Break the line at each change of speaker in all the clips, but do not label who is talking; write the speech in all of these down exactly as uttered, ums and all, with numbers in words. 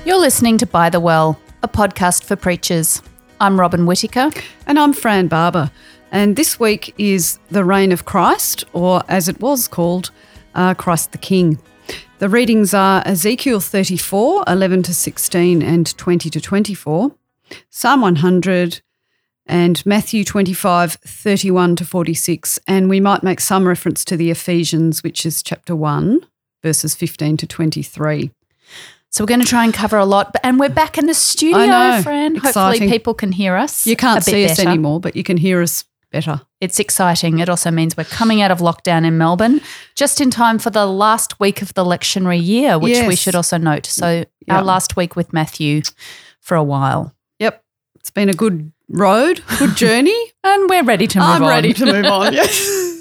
You're listening to By the Well, a podcast for preachers. I'm Robin Whittaker.
And I'm Fran Barber. And this week is the reign of Christ, or as it was called, uh, Christ the King. The readings are Ezekiel thirty-four, eleven to sixteen and twenty to twenty-four, Psalm one hundred and Matthew twenty-five, thirty-one to forty-six. And we might make some reference to the Ephesians, which is chapter one, verses fifteen to twenty-three.
So we're going to try and cover a lot, and we're back in the studio,
I know,
Fran.
exciting.
Hopefully people can hear us.
You can't
a bit
see us
better.
anymore, but you can hear us better.
It's exciting. It also means we're coming out of lockdown in Melbourne just in time for the last week of the lectionary year, which
Yes.
we should also note. So
Yep.
our last week with Matthew for a while.
Yep. It's been a good road, good journey.
And we're ready to move
I'm
on.
ready to move on, yes.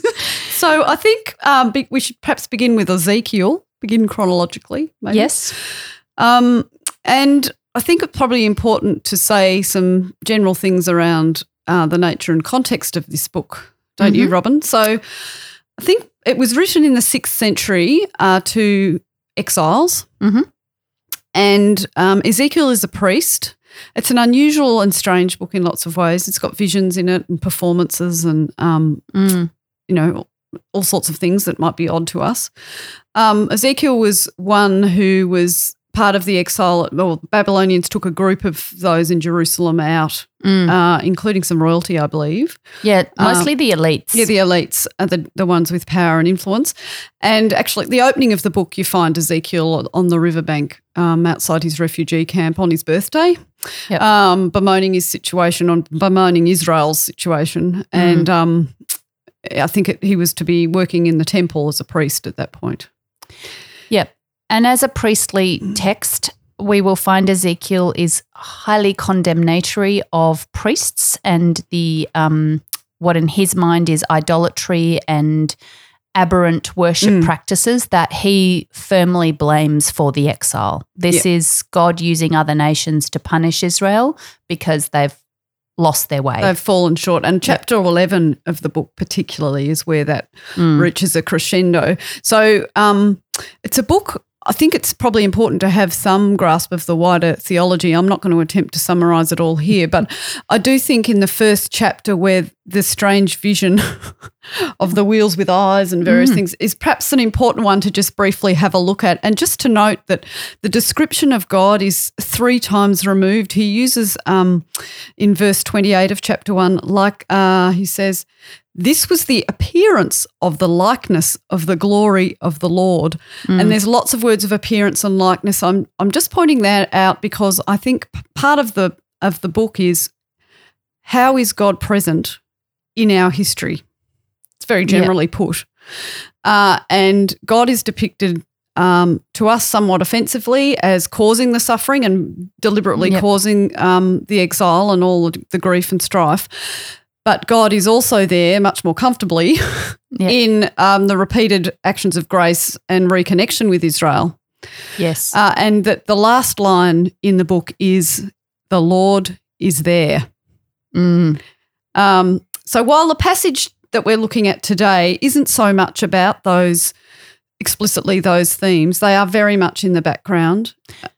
So I think um, be- we should perhaps begin with Ezekiel, begin chronologically, maybe.
Yes.
Um, and I think it's probably important to say some general things around uh, the nature and context of this book, don't you,
Mhm.
Robin? So I think it was written in the sixth century uh, to exiles,
Mhm.
and um, Ezekiel is a priest. It's an unusual and strange book in lots of ways. It's got visions in it and performances and, um,
Mm.
you know, all sorts of things that might be odd to us. Um, Ezekiel was one who was part of the exile. Well, the Babylonians took a group of those in Jerusalem out,
Mm.
uh, including some royalty, I believe.
Yeah, mostly the elites.
Yeah, the elites are the, the ones with power and influence. And actually, the opening of the book, you find Ezekiel on the riverbank um, outside his refugee camp on his birthday,
Yep.
um, bemoaning his situation, on bemoaning Israel's situation. And um, I think it, he was to be working in the temple as a priest at that point.
Yep. And as a priestly text, we will find Ezekiel is highly condemnatory of priests and the um, what in his mind is idolatry and aberrant worship
Mm.
practices that he firmly blames for the exile. This
Yeah.
is God using other nations to punish Israel because they've lost their way.
They've fallen short. And chapter eleven of the book particularly is where that
Mm.
reaches a crescendo. So um, it's a book, I think it's probably important to have some grasp of the wider theology. I'm not going to attempt to summarise it all here, but I do think in the first chapter where the strange vision of the wheels with eyes and various
Mm.
things is perhaps an important one to just briefly have a look at. And just to note that the description of God is three times removed. He uses um, in verse twenty-eight of chapter one, like uh, he says, "This was the appearance of the likeness of the glory of the Lord."
Mm.
And there's lots of words of appearance and likeness. I'm I'm just pointing that out because I think p- part of the of the book is how is God present in our history? It's very generally put. Uh, and God is depicted um, to us somewhat offensively as causing the suffering and deliberately
Yep.
causing um, the exile and all the grief and strife. But God is also there much more comfortably
Yep.
in um, the repeated actions of grace and reconnection with Israel.
Yes.
Uh, and that the last line in the book is, "The Lord is there."
Mm.
Um, so while the passage that we're looking at today isn't so much about those, explicitly those themes, they are very much in the background.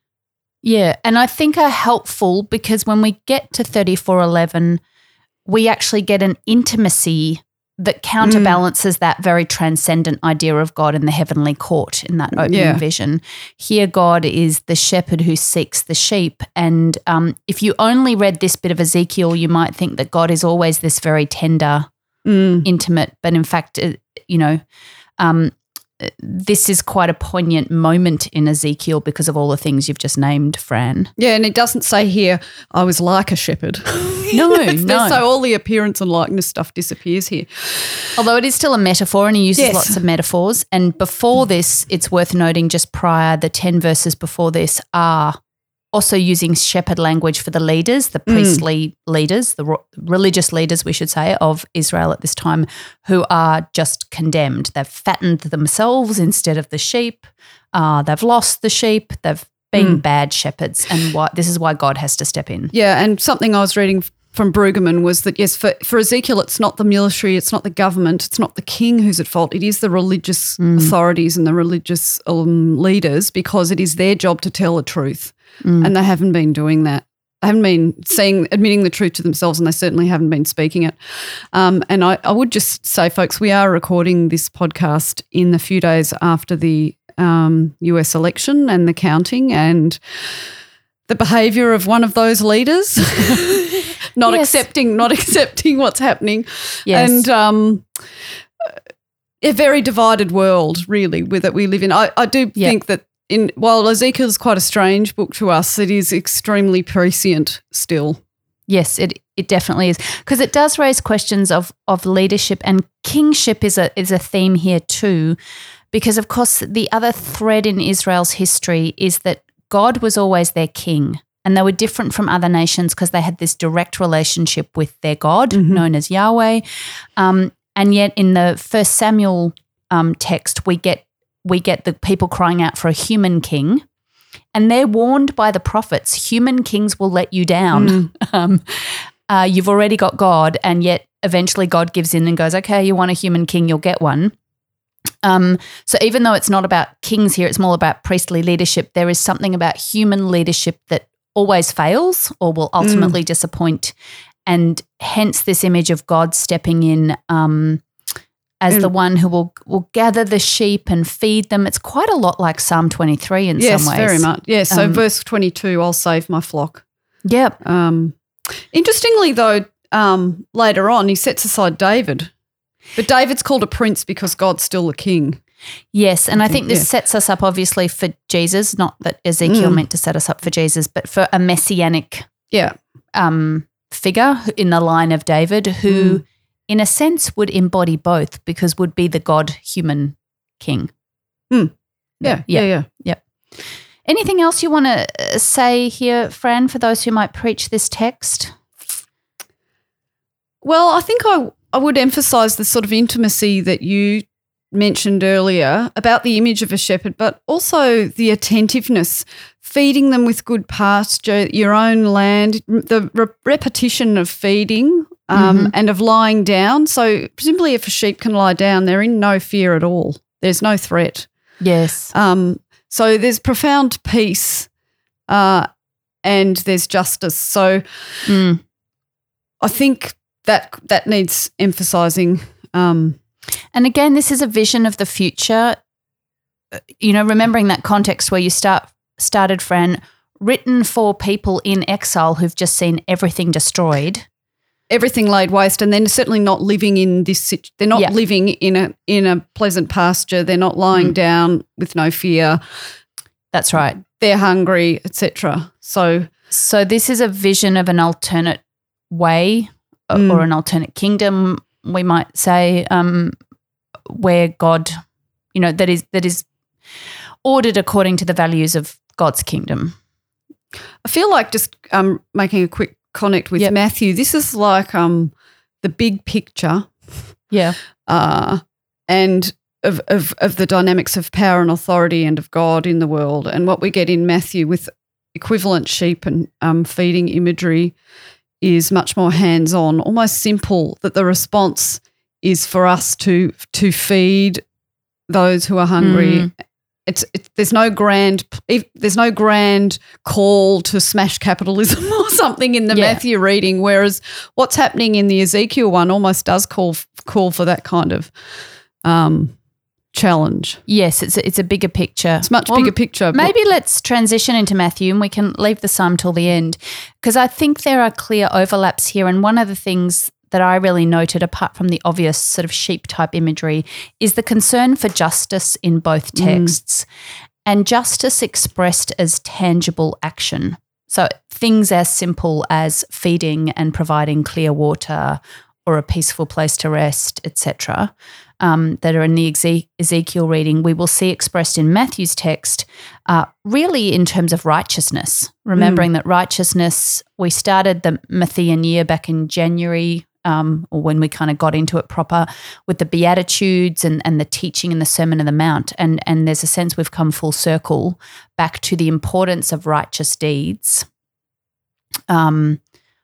Yeah, and I think are helpful because when we get to thirty-four eleven, we actually get an intimacy that counterbalances that very transcendent idea of God in the heavenly court in that opening
Yeah.
vision. Here God is the shepherd who seeks the sheep. And um, if you only read this bit of Ezekiel, you might think that God is always this very tender,
Mm.
intimate, but in fact, uh, you know, um, this is quite a poignant moment in Ezekiel because of all the things you've just named, Fran.
Yeah, and it doesn't say here, "I was like a shepherd."
No,
It's-
no.
So all the appearance and likeness stuff disappears here.
Although it is still a metaphor and he uses
Yes.
lots of metaphors. And before this, it's worth noting just prior, the ten verses before this are also using shepherd language for the leaders, the priestly leaders, the ro- religious leaders, we should say, of Israel at this time, who are just condemned. They've fattened themselves instead of the sheep. Uh, they've lost the sheep. They've been bad shepherds. And why, this is why God has to step in.
Yeah, and something I was reading from Brueggemann was that, yes, for, for Ezekiel, it's not the military, it's not the government, it's not the king who's at fault. It is the religious mm. authorities and the religious um, leaders, because it is their job to tell the truth, mm. and they haven't been doing that. They haven't been saying, admitting the truth to themselves, and they certainly haven't been speaking it. Um, and I, I would just say, folks, we are recording this podcast in the few days after the um, U S election and the counting, and the behaviour of one of those leaders, not yes. accepting, not accepting what's happening,
yes.
and um, a very divided world, really, with that we live in. I, I do yep. think that in while Ezekiel is quite a strange book to us, it is extremely prescient still.
Yes, it it definitely is, because it does raise questions of of leadership, and kingship is a is a theme here too, because of course the other thread in Israel's history is that God was always their king, and they were different from other nations because they had this direct relationship with their God, mm-hmm. known as Yahweh. Um, and yet in the First Samuel um, text, we get we get the people crying out for a human king, and they're warned by the prophets, human kings will let you down. Mm. um, uh, you've already got God, and yet eventually God gives in and goes, okay, you want a human king, you'll get one. Um, so even though it's not about kings here, it's more about priestly leadership, there is something about human leadership that always fails or will ultimately mm. disappoint, and hence this image of God stepping in um, as mm. the one who will, will gather the sheep and feed them. It's quite a lot like Psalm twenty-three in
yes,
some ways.
Yes, very much. Yes, so
um,
verse twenty-two, I'll save my flock.
Yep.
Um, interestingly though, um, later on he sets aside David. But David's called a prince because God's still the king.
Yes, and I think this
yeah.
sets us up obviously for Jesus, not that Ezekiel mm. meant to set us up for Jesus, but for a messianic
yeah.
um, figure in the line of David who mm. in a sense would embody both, because would be the God-human king.
Mm. Yeah, yeah, yeah,
yeah. yeah. Anything else you want to say here, Fran, for those who might preach this text?
Well, I think I... I would emphasise the sort of intimacy that you mentioned earlier about the image of a shepherd, but also the attentiveness, feeding them with good pasture, your own land, the re- repetition of feeding um, mm-hmm. and of lying down. So presumably if a sheep can lie down, they're in no fear at all. There's no threat.
Yes.
Um, so there's profound peace uh, and there's justice. So
mm.
I think That that needs emphasising. Um,
and again, this is a vision of the future, you know, remembering that context where you start started, Fran, written for people in exile who've just seen everything destroyed.
Everything laid waste, and they're certainly not living in this – they're not
yeah.
living in a in a pleasant pasture. They're not lying mm. down with no fear.
That's right.
They're hungry, et cetera. So,
so this is a vision of an alternate way Mm. or an alternate kingdom, we might say, um, where God, you know, that is that is ordered according to the values of God's kingdom.
I feel like just um, making a quick connect with yep. Matthew, this is like um, the big picture
yeah,
uh, and of, of, of the dynamics of power and authority and of God in the world, and what we get in Matthew with equivalent sheep and um, feeding imagery is much more hands-on, almost simple, that the response is for us to to feed those who are hungry. Mm. It's, it's there's no grand there's no grand call to smash capitalism or something in the yeah. Matthew reading, whereas what's happening in the Ezekiel one almost does call call for that kind of um, challenge.
Yes, it's a, it's a bigger picture.
It's much well, bigger picture.
Maybe let's transition into Matthew, and we can leave the psalm till the end, because I think there are clear overlaps here. And one of the things that I really noted, apart from the obvious sort of sheep type imagery, is the concern for justice in both texts, mm. and justice expressed as tangible action. So things as simple as feeding and providing clear water or a peaceful place to rest, et cetera, um, that are in the Eze- Ezekiel reading, we will see expressed in Matthew's text uh, really in terms of righteousness, remembering mm. that righteousness, we started the Matthean year back in January, um, or when we kind of got into it proper, with the Beatitudes and, and the teaching and the Sermon on the Mount, and, and there's a sense we've come full circle back to the importance of righteous deeds. Um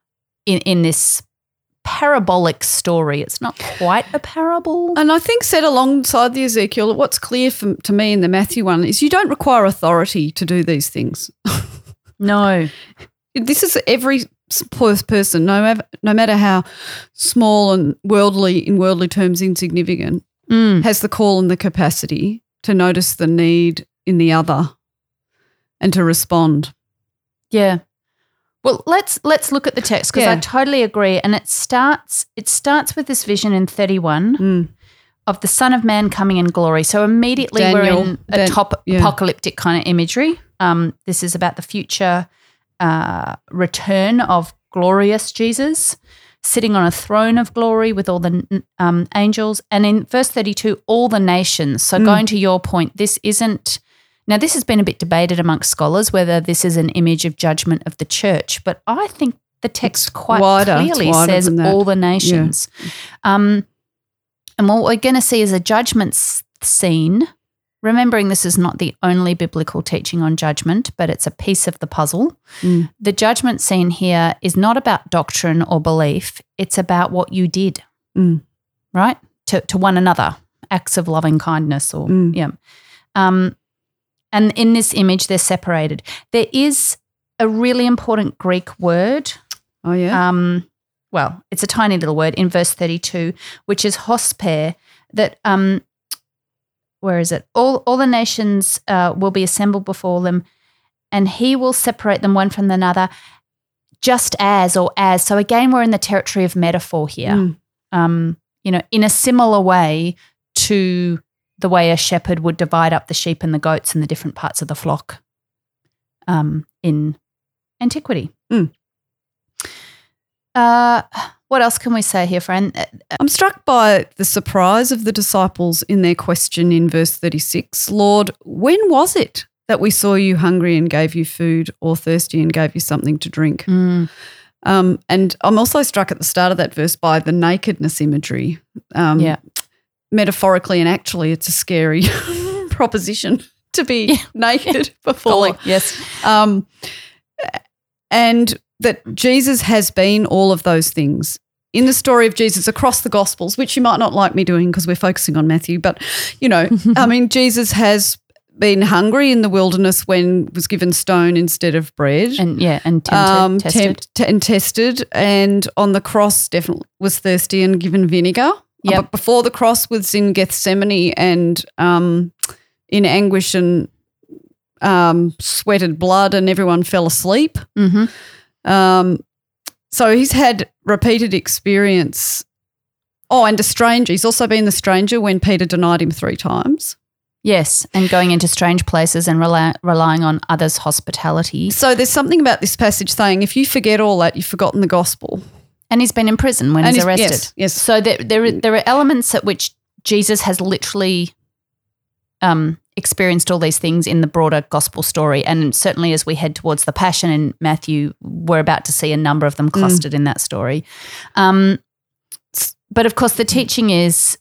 in, in this parabolic story. It's not quite a parable.
And I think said alongside the Ezekiel, what's clear from, to me in the Matthew one is you don't require authority to do these things.
No.
This is every person, no matter, no matter how small and worldly, in worldly terms, insignificant,
Mm.
has the call and the capacity to notice the need in the other and to respond.
Yeah. Well, let's let's look at the text because
Yeah.
I totally agree. And it starts it starts with this vision in thirty-one
Mm.
of the Son of Man coming in glory. So immediately
Daniel,
we're in a
Dan-
top
yeah.
apocalyptic kind of imagery. Um, this is about the future uh, return of glorious Jesus sitting on a throne of glory with all the um, angels. And in verse thirty-two, all the nations. So
Mm.
going to your point, this isn't – now this has been a bit debated amongst scholars whether this is an image of judgment of the church, but I think the text
It's
quite
wider. It's
clearly
wider
says
than that.
all the nations. Um, and what we're going to see is a judgment s- scene, remembering this is not the only biblical teaching on judgment, but it's a piece of the puzzle.
Mm.
The judgment scene here is not about doctrine or belief. It's about what you did,
Mm.
right, to, to one another, acts of loving kindness or,
Mm.
yeah. Um, and in this image, they're separated. There is a really important Greek word.
Oh, yeah?
Um, well, it's a tiny little word in verse thirty-two, which is hosper, that um, where is it? All all the nations uh, will be assembled before them, and he will separate them one from another, just as or as. So again, we're in the territory of metaphor here.
Mm.
Um, you know, in a similar way to the way a shepherd would divide up the sheep and the goats in the different parts of the flock um, in antiquity.
Mm.
Uh, what else can we say here, friend? Uh,
I'm struck by the surprise of the disciples in their question in verse thirty-six. Lord, when was it that we saw you hungry and gave you food, or thirsty and gave you something to drink?
mm,
Um, and I'm also struck at the start of that verse by the nakedness imagery. Um,
Yeah.
Metaphorically and actually, it's a scary proposition to be
Yeah.
naked before.
fully, yes.
Um, and that Jesus has been all of those things. In the story of Jesus across the Gospels, which you might not like me doing because we're focusing on Matthew, but, you know, I mean, Jesus has been hungry in the wilderness when was given stone instead of bread.
And yeah, and tempted,
um,
tested.
tempt- t- and tested, and on the cross definitely was thirsty and given vinegar.
Yep.
But before the cross was in Gethsemane and um, in anguish and um, sweated blood, and everyone fell asleep.
Mm-hmm.
Um, so he's had repeated experience. Oh, and a stranger. He's also been the stranger when Peter denied him three times.
Yes, and going into strange places and rely, relying on others' hospitality.
So there's something about this passage saying if you forget all that, you've forgotten the gospel.
And he's been in prison when
And
he's
he's-
arrested.
yes, yes.
So there, there, there are elements at which Jesus has literally um, experienced all these things in the broader gospel story. And certainly as we head towards the Passion in Matthew, we're about to see a number of them clustered in that story. Um, but of course, the teaching is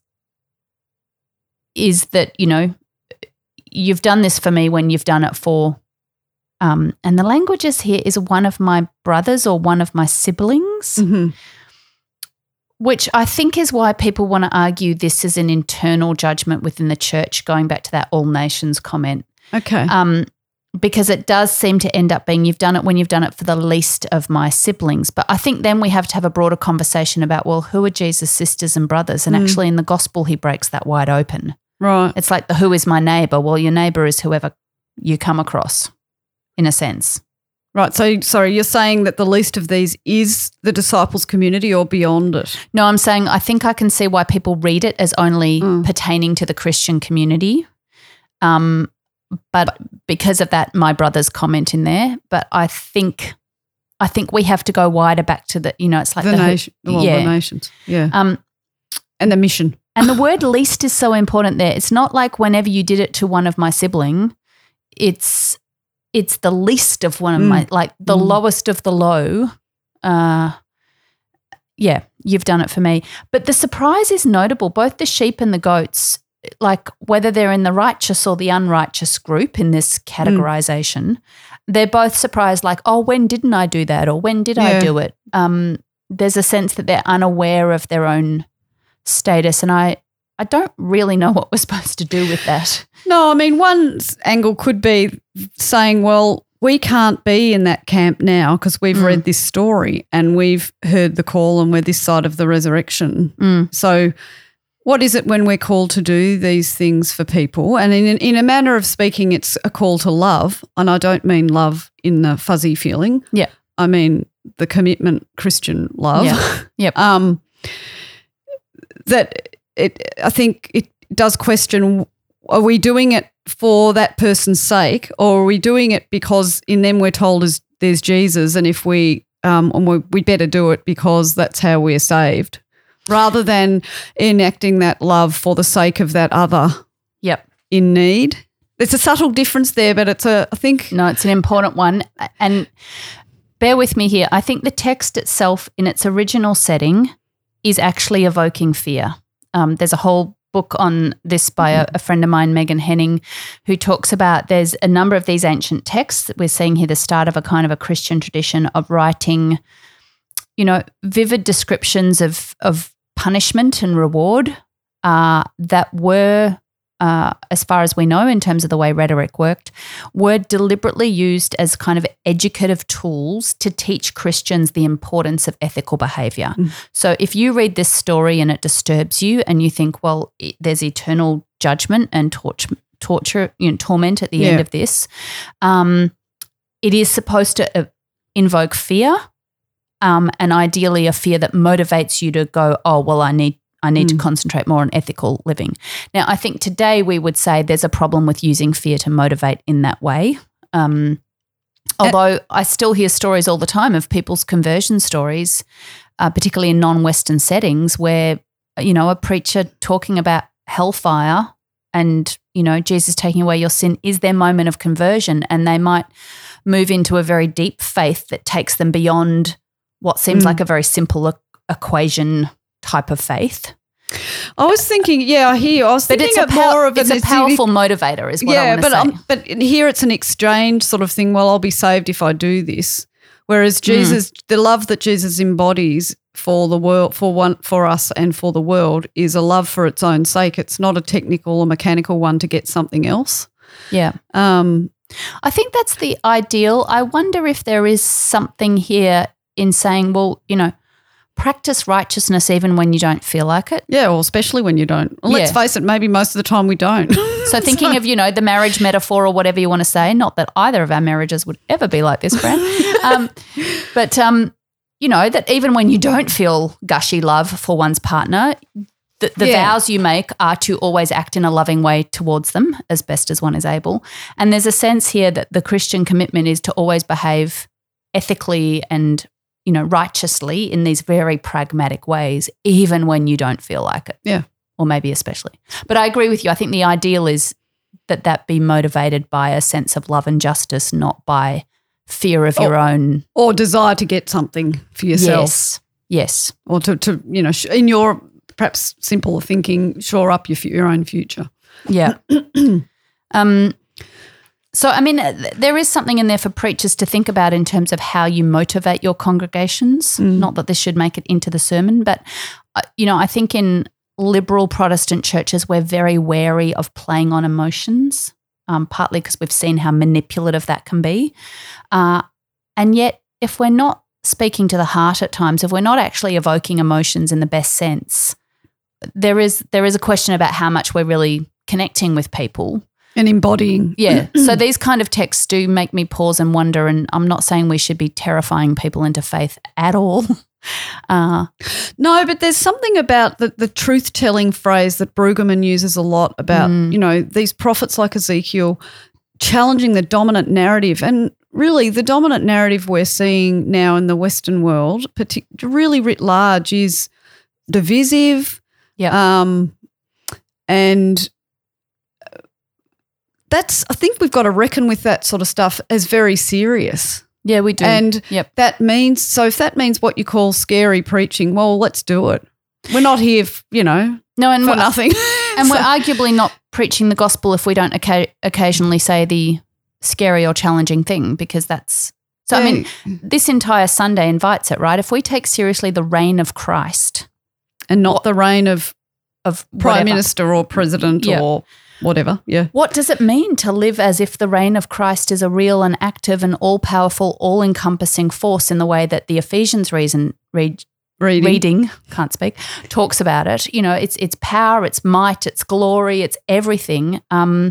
is that, you know, you've done this for me when you've done it for Um, and the language is here is one of my brothers or one of my siblings,
Mm-hmm.
which I think is why people want to argue this is an internal judgment within the church, going back to that all nations comment,
Okay.
um, because it does seem to end up being you've done it when you've done it for the least of my siblings. But I think then we have to have a broader conversation about, well, who are Jesus' sisters and brothers? And
Mm.
actually in the gospel, he breaks that wide open.
Right.
It's like the who is my neighbor? Well, your neighbor is whoever you come across, in a sense.
Right. So, sorry, you're saying that the least of these is the disciples' community or beyond it?
No, I'm saying I think I can see why people read it as only
Mm.
pertaining to the Christian community. Um, but because of that, my brother's comment in there. But I think I think we have to go wider back to the, you know, it's like
the,
the,
nation, well,
yeah.
the nations. Yeah.
Um,
and the mission.
and the word least is so important there. It's not like whenever you did it to one of my sibling, it's it's the least of one of
Mm.
my, like the
Mm.
lowest of the low. Uh, yeah, you've done it for me. But the surprise is notable. Both the sheep and the goats, like whether they're in the righteous or the unrighteous group in this categorization, they're both surprised like, oh, when didn't I do that? Or when did I
Yeah.
do it? Um, there's a sense that they're unaware of their own status, and I, I don't really know what we're supposed to do with that.
No, I mean, one angle could be saying, well, we can't be in that camp now because we've mm. read this story and we've heard the call and we're this side of the resurrection.
Mm.
So what is it when we're called to do these things for people? And in, in a manner of speaking, it's a call to love, and I don't mean love in the fuzzy feeling.
Yeah.
I mean the commitment Christian love.
Yeah. Yep.
um, that it, I think it does question, are we doing it for that person's sake, or are we doing it because in them we're told is there's Jesus, and if we um, and we we better do it because that's how we're saved, rather than enacting that love for the sake of that other
yep.
in need. There's a subtle difference there, but it's a I think
no, it's an important one. And bear with me here. I think the text itself, in its original setting, is actually evoking fear. Um, there's a whole book on this by a, a friend of mine, Megan Henning, who talks about there's a number of these ancient texts that we're seeing here, the start of a kind of a Christian tradition of writing, you know, vivid descriptions of of punishment and reward uh, that were, uh, as far as we know in terms of the way rhetoric worked, were deliberately used as kind of educative tools to teach Christians the importance of ethical behaviour. Mm. So if you read this story and it disturbs you and you think, well, it, there's eternal judgment and torture, torture, you know, torment at the
yeah.
end of this, um, it is supposed to uh, invoke fear, um, and ideally a fear that motivates you to go, oh, well, I need I need mm. to concentrate more on ethical living. Now, I think today we would say there's a problem with using fear to motivate in that way. Um, although I still hear stories all the time of people's conversion stories, uh, particularly in non-Western settings where, you know, a preacher talking about hellfire and, you know, Jesus taking away your sin is their moment of conversion, and they might move into a very deep faith that takes them beyond what seems mm. like a very simple e- equation type of faith.
I was thinking, yeah, I hear you. I was
but
thinking
it's a
more
pow-
of
it's
an,
a powerful motivator is what
yeah,
I want to
but,
say.
Um, but here it's an exchange sort of thing. Well, I'll be saved if I do this. Whereas Jesus, mm. the love that Jesus embodies for the world, for one, for us and for the world is a love for its own sake. It's not a technical or mechanical one to get something else.
Yeah.
Um,
I think that's the ideal. I wonder if there is something here in saying, well, you know, practice righteousness even when you don't feel like it.
Yeah, well, especially when you don't. Well, let's
yeah.
face it, maybe most of the time we don't.
So thinking so. of, you know, the marriage metaphor or whatever you want to say, not that either of our marriages would ever be like this, Fran, um, but, um, you know, that even when you don't feel gushy love for one's partner, the, the yeah. vows you make are to always act in a loving way towards them as best as one is able. And there's a sense here that the Christian commitment is to always behave ethically and, you know, righteously in these very pragmatic ways, even when you don't feel like it.
Yeah.
Or maybe especially. But I agree with you. I think the ideal is that that be motivated by a sense of love and justice, not by fear of
or,
your own.
Or desire to get something for yourself.
Yes. Yes.
Or to, to you know, in your perhaps simpler thinking, shore up your, your own future.
Yeah. um. So, I mean, there is something in there for preachers to think about in terms of how you motivate your congregations. Mm. Not that this should make it into the sermon, but, uh, you know, I think in liberal Protestant churches we're very wary of playing on emotions, um, partly because we've seen how manipulative that can be. Uh, and yet if we're not speaking to the heart at times, if we're not actually evoking emotions in the best sense, there is there is a question about how much we're really connecting with people.
And embodying.
Yeah. So these kind of texts do make me pause and wonder, and I'm not saying we should be terrifying people into faith at all. Uh,
no, but there's something about the, the truth-telling phrase that Brueggemann uses a lot about, mm. you know, these prophets like Ezekiel challenging the dominant narrative. And really the dominant narrative we're seeing now in the Western world, partic- really writ large, is divisive.
Yeah.
Um, and that's, I think we've got to reckon with that sort of stuff as very serious.
Yeah, we do.
And
yep.
that means, so if that means what you call scary preaching, well, let's do it. We're not here, f- you know,
no, and
for nothing.
And
so.
We're arguably not preaching the gospel if we don't oca- occasionally say the scary or challenging thing, because that's So,
Yeah.
I mean, this entire Sunday invites it, right? If we take seriously the reign of Christ,
And not the reign of
of
Prime
whatever,
Minister or President
Yeah.
or whatever. Yeah.
what does it mean to live as if the reign of Christ is a real and active and all-powerful, all-encompassing force in the way that the Ephesians reason, read,
Reading.
reading, can't speak, talks about it? You know, it's it's power, it's might, it's glory, it's everything. Um,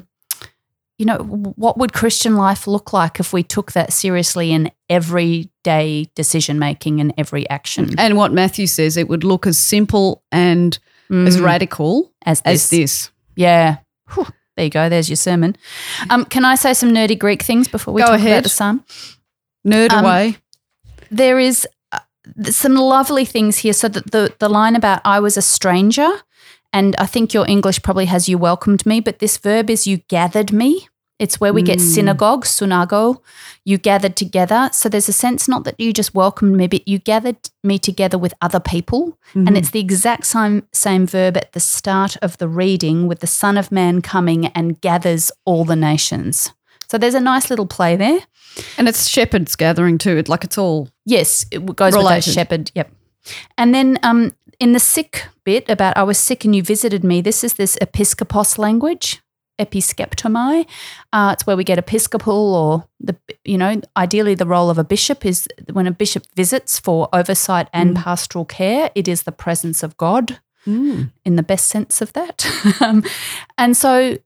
you know, what would Christian life look like if we took that seriously in everyday decision-making and every action?
And what Matthew says, it would look as simple and as
Mm,
radical
as this.
as this.
Yeah. Whew, there you go. There's your sermon. Um, can I say some nerdy Greek things before we
Go
talk about
ahead.
the psalm?
Nerd
Um,
away.
There is uh, some lovely things here. So that the, the line about I was a stranger, and I think your English probably has you welcomed me, but this verb is you gathered me. It's where we get
Mm.
synagogue, sunago, you gathered together. So there's a sense not that you just welcomed me, but you gathered me together with other people.
Mm-hmm.
And it's the exact same, same verb at the start of the reading with the Son of Man coming and gathers all the nations. So there's a nice little play there.
And it's shepherds gathering too. It, like it's all
Yes, it goes with
Related.
that shepherd. Yep. And then um, in the sick bit about I was sick and you visited me, this is this episkopos language, episkeptomai. Uh, it's where we get episcopal or, the you know, ideally the role of a bishop is when a bishop visits for oversight and pastoral care, it is the presence of God
mm.
in the best sense of that. um, and so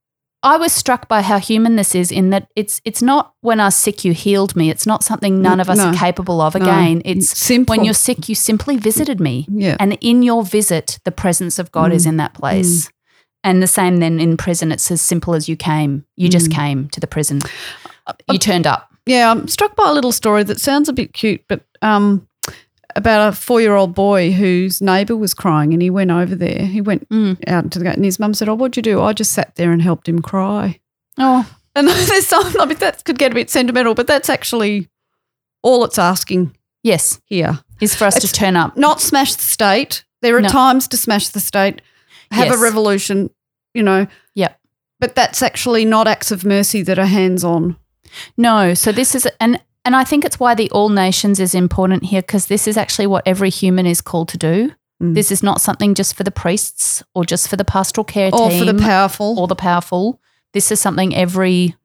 I was struck by how human this is in that it's it's not when I was sick you healed me. It's not something none of us
No.
are capable of.
No.
Again, it's
Simple.
when you're sick you simply visited me.
Yeah.
And in your visit, the presence of God is in that place. And the same then in prison, it's as simple as you came. You just came to the prison. You turned up.
Yeah, I'm struck by a little story that sounds a bit cute, but um, about a four-year-old boy whose neighbour was crying and he went over there. He went
Mm.
out into the gate and his mum said, oh, what'd you do? I just sat there and helped him cry.
Oh,
And there's some, I mean, that could get a bit sentimental, but that's actually all it's asking
yes,
here.
is for us
It's
to turn up.
Not smash the state. There are
No.
times to smash the state, have
Yes.
a revolution, you know,
Yep.
but that's actually not acts of mercy that are hands-on.
No, so this is and and I think it's why the all nations is important here because this is actually what every human is called to do.
Mm.
This is not something just for the priests or just for the pastoral care
Or
team
for the powerful.
or the powerful. This is something every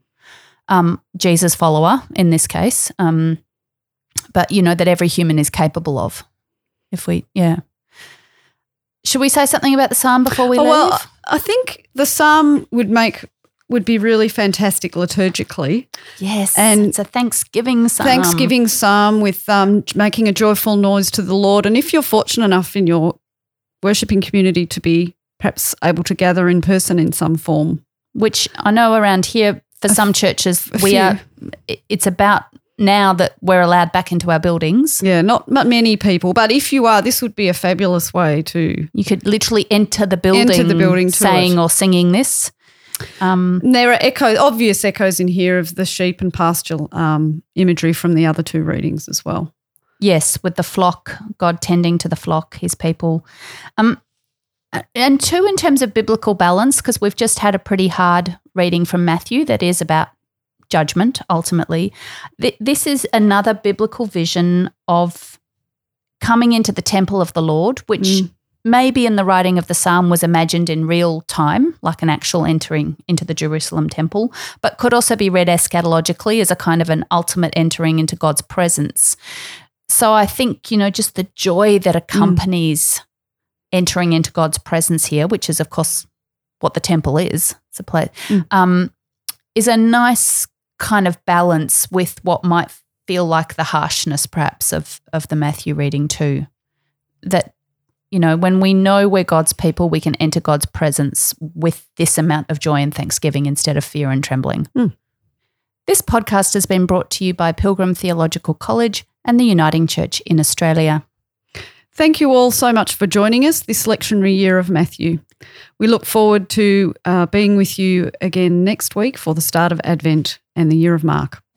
um, Jesus follower in this case, um, but you know that every human is capable of. If we, yeah. Should we say something about the psalm before we
Oh,
leave?
well, I think the psalm would make would be really fantastic liturgically.
yes,
and
it's a Thanksgiving psalm.
Thanksgiving psalm with um, making a joyful noise to the Lord. And if you're fortunate enough in your worshipping community to be perhaps able to gather in person in some form.
which I know around here for some churches
a
we
few.
are. It's about now that we're allowed back into our buildings.
Yeah, not, not many people, but if you are, this would be a fabulous way to.
You could literally enter the building,
Enter the building to
saying
it.
or singing this. Um,
There are echoes, obvious echoes in here of the sheep and pasture um, imagery from the other two readings as well.
yes, with the flock, God tending to the flock, his people. Um, and two, in terms of biblical balance, because we've just had a pretty hard reading from Matthew that is about judgment, ultimately. Th- this is another biblical vision of coming into the temple of the Lord, which
Mm.
maybe in the writing of the psalm was imagined in real time, like an actual entering into the Jerusalem temple, but could also be read eschatologically as a kind of an ultimate entering into God's presence. So I think, you know, just the joy that accompanies entering into God's presence here, which is, of course, what the temple is, it's a place,
Mm.
um, is a nice kind of balance with what might feel like the harshness perhaps of, of the Matthew reading too. That, you know, when we know we're God's people, we can enter God's presence with this amount of joy and thanksgiving instead of fear and trembling.
Mm.
This podcast has been brought to you by Pilgrim Theological College and the Uniting Church in Australia.
Thank you all so much for joining us this lectionary year of Matthew. We look forward to uh, being with you again next week for the start of Advent and the year of Mark.